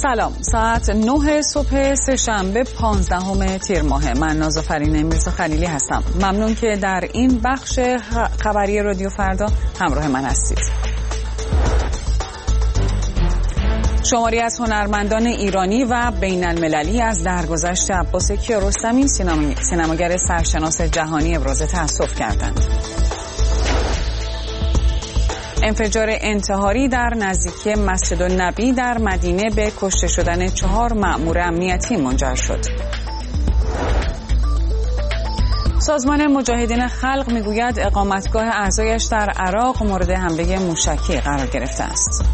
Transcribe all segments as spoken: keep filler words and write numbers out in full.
سلام، ساعت نه صبح سه‌شنبه پانزدهم تیر ماه. من نازافرین میرزا خلیلی هستم. ممنون که در این بخش خبری رادیو فردا همراه من هستید. شماری از هنرمندان ایرانی و بین المللی از درگذشت عباس کیارستمی سینماگر سرشناس جهانی ابراز تأسف کردند. انفجار انتحاری در نزدیکی مسجد النبی در مدینه به کشته شدن چهار مأمور امنیتی منجر شد. سازمان مجاهدین خلق میگوید اقامتگاه اعضایش در عراق مورد حمله موشکی قرار گرفته است.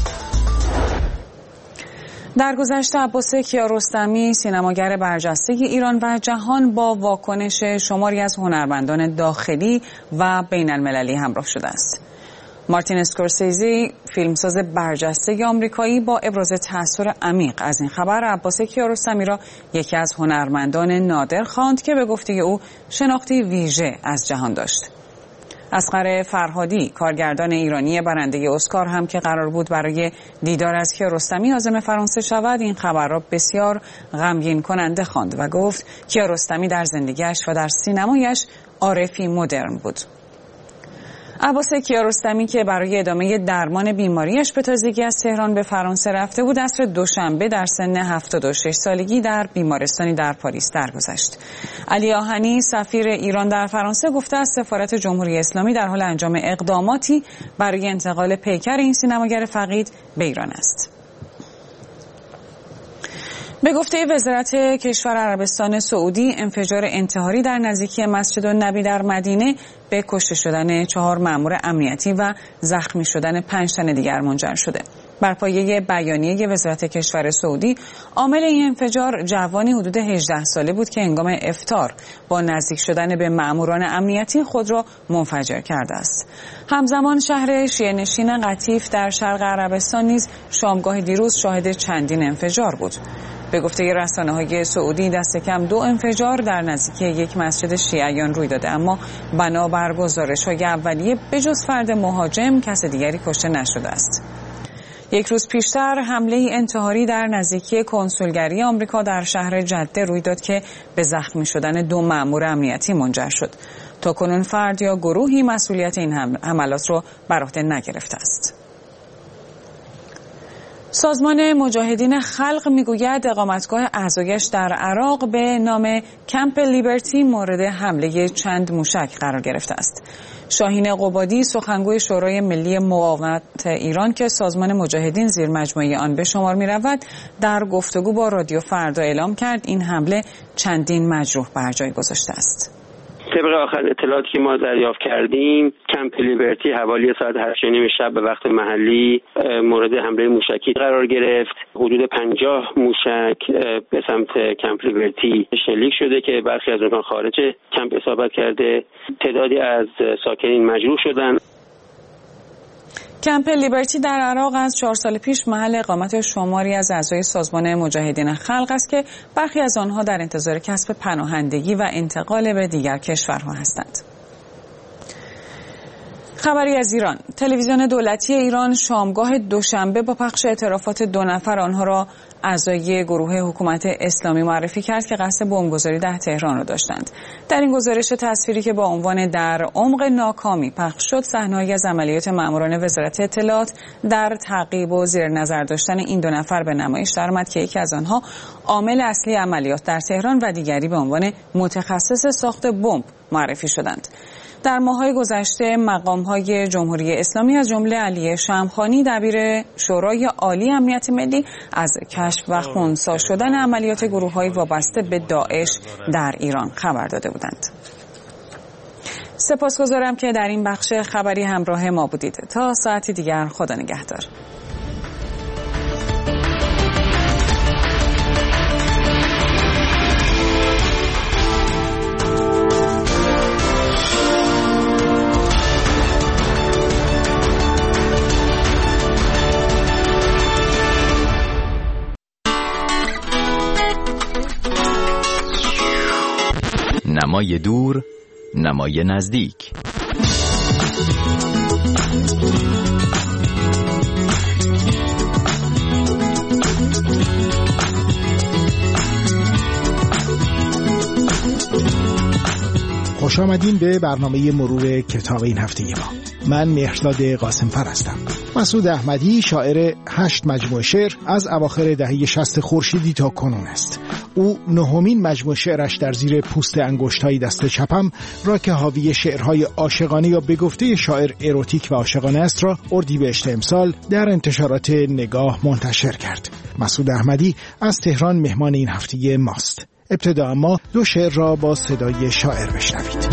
درگذشت عباس کیارستمی سینماگر برجسته ایران و جهان با واکنش شماری از هنرمندان داخلی و بین المللی همراه شده است. مارتین اسکورسیزی، فیلمساز برجسته آمریکایی، با ابراز تأثیر عمیق از این خبر عباس کیارستمی را یکی از هنرمندان نادر خواند که به گفته او شناختی ویژه از جهان داشت. اصغر فرهادی، کارگردان ایرانی برنده اسکار هم که قرار بود برای دیدار از کیارستمی عازم فرانسه شود، این خبر را بسیار غمگین کننده خواند و گفت کیارستمی در زندگیش و در سینمایش عارفی مدرن بود. عباس کیارستمی که برای ادامه درمان بیماریش به تازگی از تهران به فرانسه رفته بود، عصر دوشنبه در سن هفتاد و شش سالگی در بیمارستانی در پاریس درگذشت. علی آهنی، سفیر ایران در فرانسه، گفته است سفارت جمهوری اسلامی در حال انجام اقداماتی برای انتقال پیکر این سینماگر فقید به ایران است. به گفته وزارت کشور عربستان سعودی، انفجار انتحاری در نزدیکی مسجد النبی در مدینه به کشته شدن چهار مأمور امنیتی و زخمی شدن پنج تن دیگر منجر شده. بر پایه بیانیه وزارت کشور سعودی، عامل این انفجار جوانی حدود هجده ساله بود که هنگام افطار با نزدیک شدن به مأموران امنیتی خود را منفجر کرده است. همزمان شهر شیعه نشین قطیف در شرق عربستان نیز شامگاه دیروز شاهد چندین انفجار بود. به گفته رسانه‌های سعودی، دست کم دو انفجار در نزدیکی یک مسجد شیعیان روی داده، اما بنابر گزارش‌های اولیه به جز فرد مهاجم کس دیگری کشته نشده است. یک روز پیشتر حمله انتحاری در نزدیکی کنسولگری آمریکا در شهر جده روی داد که به زخمی شدن دو مأمور امنیتی منجر شد. تاکنون فرد یا گروهی مسئولیت این حملات را بر عهده نگرفته است. سازمان مجاهدین خلق میگوید اقامتگاه اعضایش در عراق به نام کمپ لیبرتی مورد حمله چند موشک قرار گرفته است. شاهین قبادی، سخنگوی شورای ملی مقاومت ایران که سازمان مجاهدین زیر مجموعه آن به شمار می رود، در گفتگو با رادیو فردا اعلام کرد این حمله چندین مجروح بر جای گذاشته است. طبق آخر اطلاعاتی که ما دریافت کردیم، کمپ لیبرتی حوالی ساعت هشت و نیم شب به وقت محلی مورد حمله موشکی قرار گرفت. حدود پنجاه موشک به سمت کمپ لیبرتی شلیک شده که برخی از اونها خارج کمپ اصابت کرده. تعدادی از ساکنین مجروح شدند. کمپ لیبرتی در عراق از چهار سال پیش محل اقامت شماری از اعضای سازمان مجاهدین خلق است که برخی از آنها در انتظار کسب پناهندگی و انتقال به دیگر کشورها هستند. خبری از ایران. تلویزیون دولتی ایران شامگاه دوشنبه با پخش اعترافات دو نفر آنها را اعضای گروه حکومت اسلامی معرفی کرد که قصد بمبگذاری در تهران را داشتند. در این گزارش تصویری که با عنوان در عمق ناکامی پخش شد، صحنه‌ای از عملیات ماموران وزارت اطلاعات در تعقیب و زیر نظر داشتن این دو نفر به نمایش درآمد که یکی از آنها عامل اصلی عملیات در تهران و دیگری به عنوان متخصص ساخت بمب معرفی شدند. در ماه‌های گذشته مقام‌های جمهوری اسلامی از جمله علی شمخانی دبیر شورای عالی امنیت ملی از کشف و خنثی شدن عملیات گروه‌های وابسته به داعش در ایران خبر داده بودند. سپاسگزارم که در این بخش خبری همراه ما بودید. تا ساعتی دیگر خدا نگهدار. نمای دور، نمای نزدیک. خوش آمدین به برنامه مرور کتاب این هفته ما. من مهرداد قاسمفر هستم. مسعود احمدی شاعر هشت مجموعه شعر از اواخر دهه شصت خورشیدی تا کنون است. او نهمین مجموعه شعرش در زیر پوست انگشت‌های دست چپم را که حاوی شعرهای عاشقانه یا به گفته شاعر اروتیک و عاشقانه است را اردیبهشت امسال در انتشارات نگاه منتشر کرد. مسعود احمدی از تهران مهمان این هفته ماست. ابتدا اما دو شعر را با صدای شاعر بشنوید.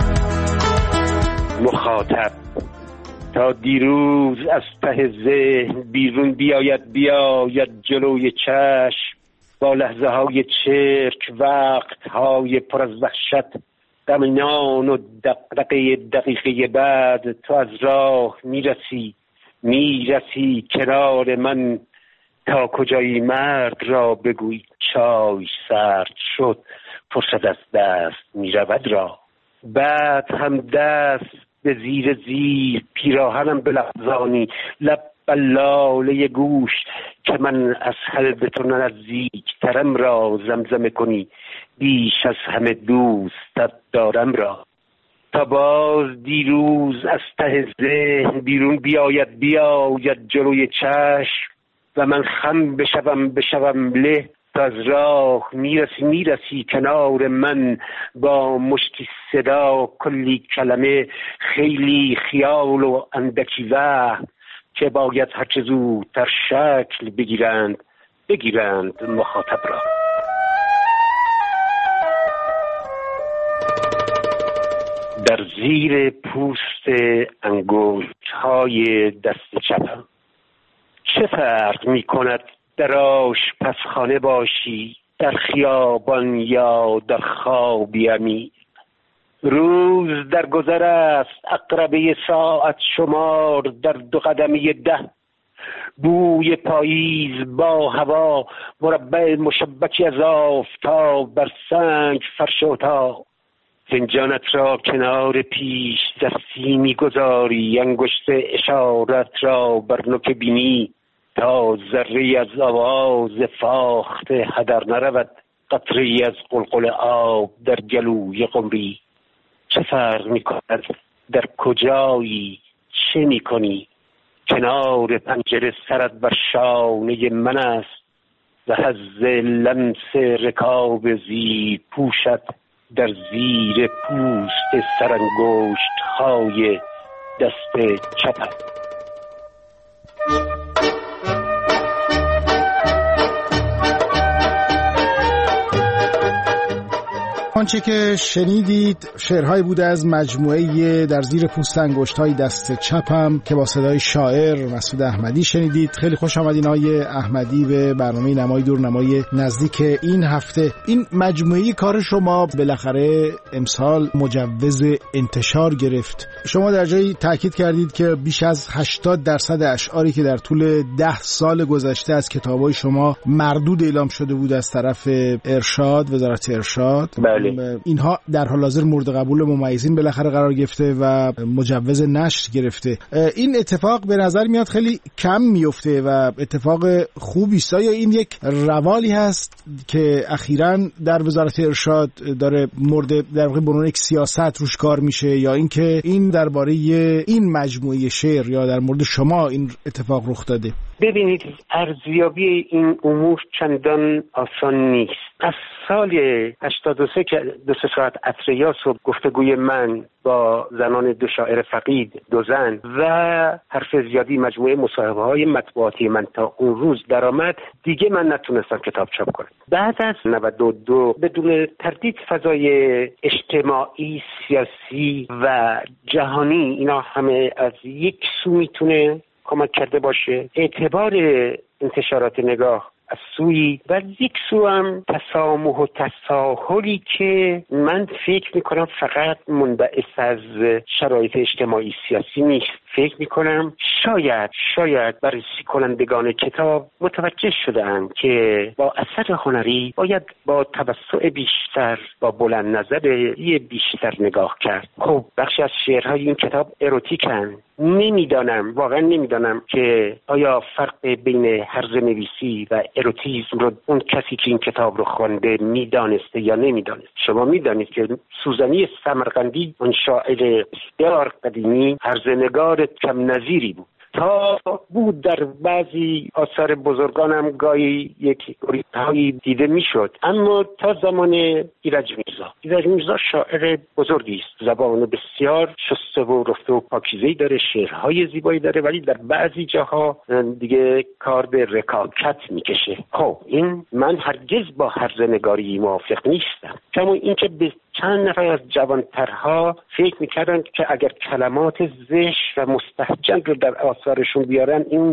مخاطب: تا دیروز از ته ذهن بیرون بیاید بیاید جلوی چشم، با لحظه های چرک وقت های پر از وحشت، غمنان و دقدقه دقیقه بعد تو از راه میرسی میرسی کنار من، تا کجایی مرد را بگوی چای سرد شد فرصت از دست میرود را. بعد هم دست به زیر زیر پیراهنم بلغزانی، لب بلاله گوش که من از حلب تو نزدیک ترم را زمزمه کنی، بیش از همه دوستت دارم را. تا باز دیروز از ته ذهن بیرون بیاید بیاید جلوی چشم، و من خم بشوم بشوم له، تا از راه میرسی میرسی کنار من، با مشتی صدا کلی کلمه، خیلی خیال و اندکی وهم، که باید هرچه زودتر شکل بگیرند بگیرند مخاطب را. در زیر پوست انگشت‌های دست چپم چه فرق می کند در آشپزخانه باشی، در خیابان یا در خوابی عمیق؟ روز در گذر است عقربه ساعت شمار در دو قدمی ده، بوی پاییز با هوا مربع مشبکی از آفتاب بر سنگ فرش اتاق. فنجانت را کنار پیش دستی میگذاری، انگشت اشارت را بر نوک بینی، تا ذره از آواز فاخته هدر نرود، قطره از قلقل آب در گلوی قمری. چه فرق میکند در کجایی چه میکنی؟ کنار پنجره سرت بر شانه من است، و حظ لمس رکاب زیر پوشت در زیر پوست سرانگشت های دست چپم. آنچه که شنیدید شعرهایی بوده از مجموعه در زیر پوست انگشت‌های دست چپم که با صدای شاعر مسعود احمدی شنیدید. خیلی خوش آمدین آقای احمدی به برنامه نمای دور نمای نزدیک این هفته. این مجموعه کار شما بالاخره امسال مجوز انتشار گرفت. شما در جایی تاکید کردید که بیش از هشتاد درصد اشعاری که در طول ده سال گذشته از کتاب‌های شما مردود اعلام شده بود از طرف ارشاد، وزارت ارشاد، بله، اینها در حال حاضر مورد قبول ممیزین بالاخره قرار گرفته و مجوز نشر گرفته. این اتفاق به نظر میاد خیلی کم میفته و اتفاق خوبی است. یا این یک روالی هست که اخیراً در وزارت ارشاد داره مورد در واقع بنون یک سیاست روش کار میشه، یا اینکه این درباره این مجموعه شعر یا در مورد شما این اتفاق رخ داده؟ ببینید، ارزیابی این امور چندان آسان نیست. از سال هشتاد و سه که دو سه ساعت عطر یاس و گفتگوی من با زنان دو شاعر فقید، دو زن و حرف زیادی مجموعه مصاحبه های مطبوعاتی من تا اون روز درآمد، دیگه من نتونستم کتاب چاپ کنم. بعد از نود و دو بدون تردید فضای اجتماعی، سیاسی و جهانی اینا همه از یک سو میتونه کمک کرده باشه. اعتبار انتشارات نگاه از سوی و یک سو هم تسامح و تساهلی که من فکر میکنم فقط منبعث از شرایط اجتماعی سیاسی نیست. فکر میکنم شاید شاید بررسی کنندگان کتاب متوجه شدند که با اثر هنری باید با توسع بیشتر، با بلند نظری بیشتر نگاه کرد. خب بخشی از شعرهای این کتاب اروتیکن، نمیدانم، واقعا نمیدانم که آیا فرق بین هرزه نویسی و اروتیسم رو اون کسی که این کتاب رو خوانده میدانسته یا نمیدانست. شما میدانید که سوزنی سمرقندی اون شاعر بسیار قدیمی هرزه نگار کم نظیری بود. تا بود در بعضی آثار بزرگانم گاهی یک ریتهایی دیده میشد، اما تا زمان ایرج میرزا. ایرج میرزا شاعر بزرگی است، زبان بسیار شسته و رفته و پاکیزه‌ای داره، شعرهای زیبایی داره، ولی در بعضی جاها دیگه کار به رکاکت میکشه. خب این من هرگز با هرزه نگاری موافق نیستم، کما اینکه به چند نفر از جوانترها فکر میکردن که اگر کلمات زشت و مستهجن رو در آثارشون بیارن این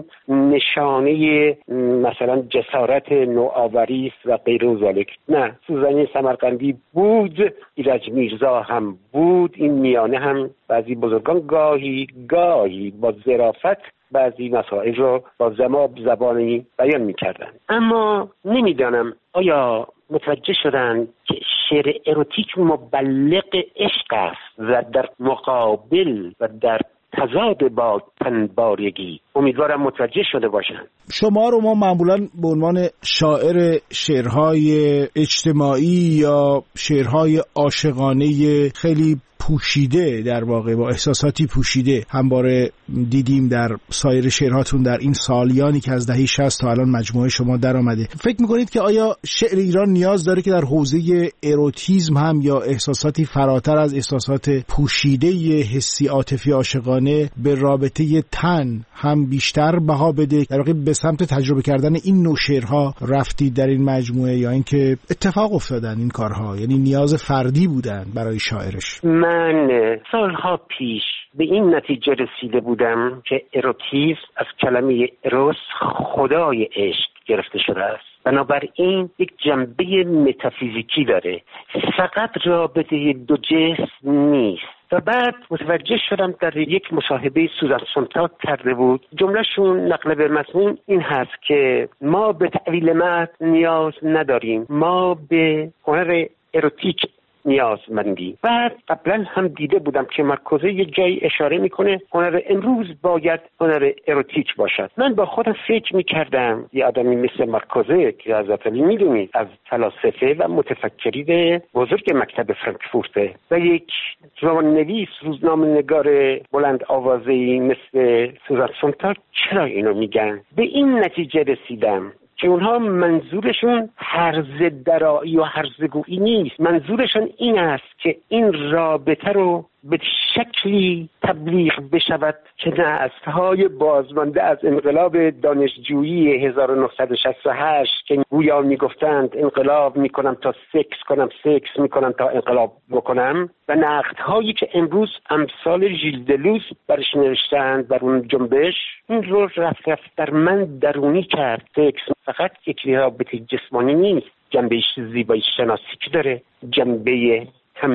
نشانه مثلا جسارت نوآوری است و غیر و ذالک. نه، سوزنی سمرقندی بود، ایرج میرزا هم بود، این میانه هم بعضی بزرگان گاهی گاهی با ظرافت بعضی مسائل رو با زماب زبانی بیان میکردن. اما نمیدانم آیا متوجه شدن که شعر اروتیک مبلغ عشق است و در مقابل و در تضاد با تنبارگی. امیدوارم متوجه شده باشند. شما رو ما معمولاً به عنوان شاعر شعرهای اجتماعی یا شعرهای عاشقانه خیلی پوشیده، در واقع با احساساتی پوشیده همواره دیدیم در سایر شعرهاتون در این سالیانی که از دهه شصت تا الان مجموعه شما در آمده. فکر میکنید که آیا شعر ایران نیاز داره که در حوزه اروتیسم هم یا احساساتی فراتر از احساسات پوشیده حسی عاطفی عاشقانه به رابطه تن هم بیشتر بها بده؟ در واقع به سمت تجربه کردن این نوع شعرها رفتید در این مجموعه یا اینکه اتفاق افتادن این کارها، یعنی نیاز فردی بودن برای شاعرش؟ من سالها پیش به این نتیجه رسیده بودم که اروتیسم از کلمه اروس، خدای عشق، گرفته شده است. بنابراین یک جنبه متافیزیکی داره، فقط رابطه دو جسم نیست. و بعد متوجه شدم در یک مصاحبه سوزان سونتاگ کرده بود، جملهشون نقل به مضمون این هست که ما به تعویل متن نیاز نداریم، ما به هنر اروتیک نیازمندی. بعد قبلا هم دیده بودم که مرکزه یه جایی اشاره میکنه هنر امروز باید هنر اروتیک باشد. من با خودم فکر میکردم یه آدمی مثل مرکزه که حضرت علی میدونید از فلاسفه و متفکرین بزرگ مکتب فرانکفورت و یک رمان‌نویس، روزنامه‌نگار بلند آوازه‌ای مثل سوزان سونتاگ چرا اینو میگن؟ به این نتیجه رسیدم که اونها منظورشون هرزه درایی و هرزگویی نیست، منظورشون این است که این رابطه رو به شکلی تبلیغ بشود که نسل‌های بازمانده از انقلاب دانشجویی هزار و نهصد و شصت و هشت که گویا میگفتند انقلاب میکنم تا سکس کنم، سکس میکنم تا انقلاب بکنم، و نقدهایی که امروز امثال ژیل دلوز برش نوشتند بر اون جنبش، این رو رفت رفت در من درونی کرد. سکس فقط یک رابطه جسمانی نیست، جنبه زیبایی شناسی که داره، جنبه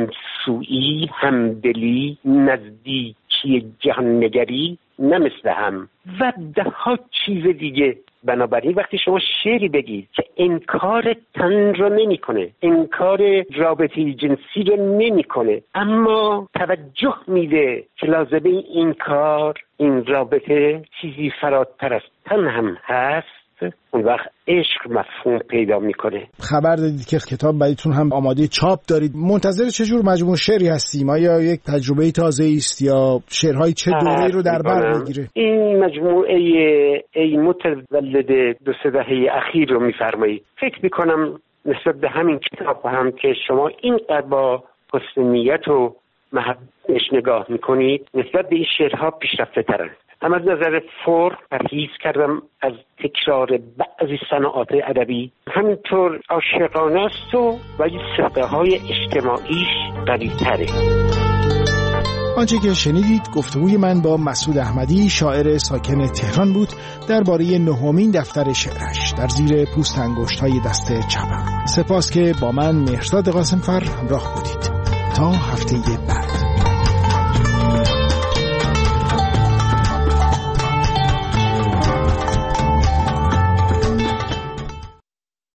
همسویی، همدلی، نزدیکی، جهان‌نگری، نه مثل هم و ده ها چیز دیگه. بنابراین وقتی شما شعری بگید که انکار تن رو نمی کنه، انکار رابطه جنسی رو نمی کنه، اما توجه میده که لازمه این کار، این رابطه چیزی فراتر از تن هم هست، اون وقت عشق مفهوم پیدا میکنه. خبر دادید که کتاب برایتون هم آماده چاپ دارید. منتظر چه جور مجموعه شعری هستیم؟ آیا یک تجربه تازه است یا شعرهای چه دوره‌ای رو در بر میگیره؟ این مجموعه ای متولد دو سه دهه اخیر رو میفرمایید. فکر میکنم نسبت به همین کتاب هم که شما اینقدر با حسن نیت و محبتش نگاه میکنید، نسبت به این شعرها پیشرفته ترن. هم از نظر فور پرهیز کردم از تکرار بعضی صناعات ادبی، همینطور عاشقانه است و ولی صدقه های اجتماعیش قوی‌تره. آنچه که شنیدید گفتگوی من با مسعود احمدی، شاعر ساکن تهران بود، درباره نهمین دفتر شعرش در زیر پوست انگشت‌های دست چپم. سپاس که با من مهرزاد قاسمفر همراه بودید. تا هفته بعد.